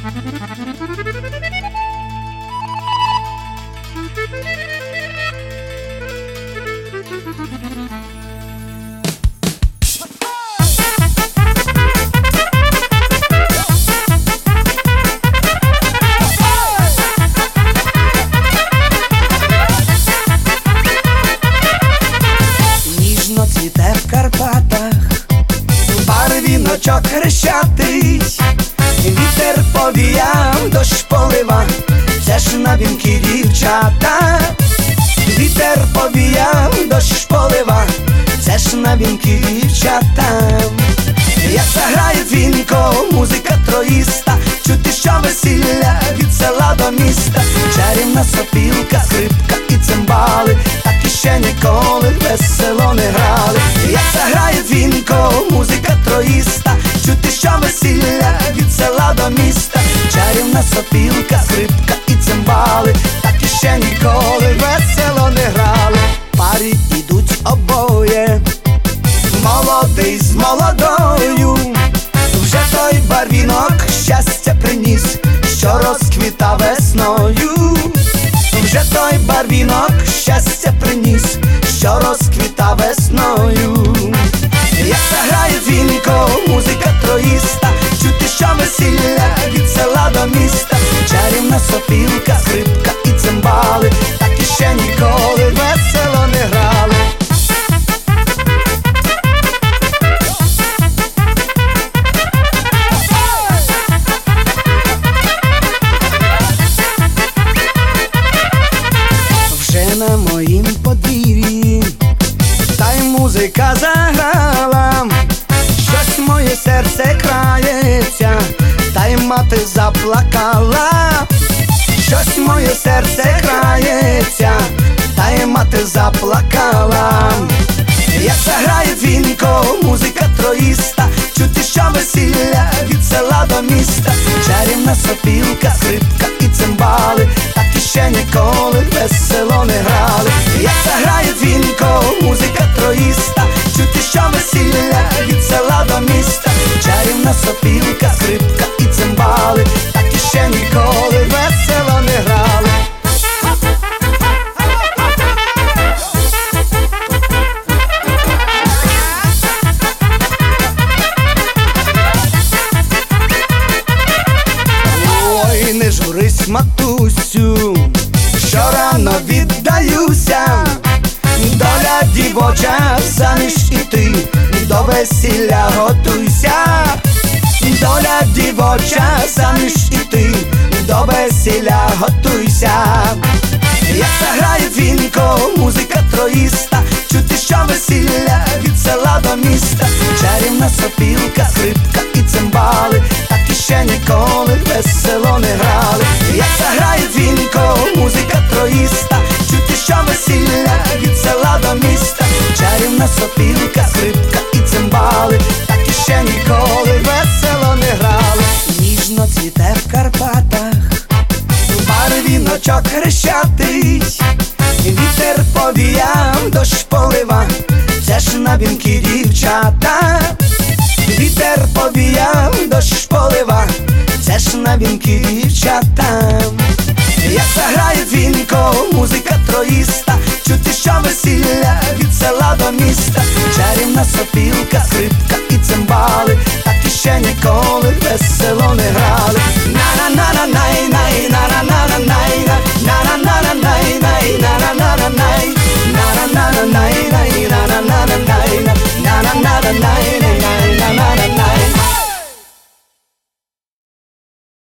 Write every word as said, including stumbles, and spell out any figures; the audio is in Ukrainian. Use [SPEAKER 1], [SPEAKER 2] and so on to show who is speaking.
[SPEAKER 1] Ніжно цвіте в Карпатах барвіночок хрещатий, вітер повіяв, дощ полива, це ж на вінки дівчата. Вітер повіяв, дощ полива, це ж на вінки дівчата. Як заграє вінко, музика троїста, чути, що весілля від села до міста. Чарівна сопілка, скрипка і цимбали, так іще ніколи весело не грали. Як заграє вінко, музика троїста, чути, що весілля від села до міста. Чарівна сопілка, скрипка і цимбали, так іще ніколи весело не грали. Парі ідуть обоє, молодий з молодою, вже той барвінок щастя приніс, що розквіта весною. Вже той барвінок щастя приніс, що розквіта весною. Як заграє вінко, музика троїста, чути, що весілля від села до міста. Чарівна сопілка, скрипка і цимбали, так іще ніколи весело не грали. На моїм подвір'ї та й музика заграла, щось моє серце крається, та й мати заплакала. Щось моє серце крається, та й мати заплакала. Як заграє вінко, музика троїста, чути, що весілля від села до міста. Чарівна сопілка, скрипка і цимбали, так іще ніколи весело не грали. Як заграє вінко, музика троїста, чути, що весілля від села до міста. Чарівна сопілка, скрипка і цимбали, так іще ніколи весело не грали. Ой, не журись, матусю, що рано віддаюся. Доля дівоча, заміж іти, до весілля готуйся. Доля дівоча, заміж іти, до весілля готуйся. Як заграє вінко, музика троїста, чути, що весілля від села до міста. Чарівна сопілка, скрипка і цимбали, так іще ніколи весело не грали. Як заграє вінко, музика троїста, чути, що весілля від села до міста. Чарівна сопілка, скрипка і цимбали, так іще ніколи весело не грали. Ніжно цвіте в Карпатах барвіночок хрещатий, вітер повіяв, дощ полива, це ж на вінки дівчата. Вітер повіяв, дощ полива, це ж на вінки дівчата. Як заграє вінко, музика троїста, чути, що весілля від села до міста. Чарівна сопілка, скрипка і цимбали, так іще ніколи весело не грали. На-на-на-на-на.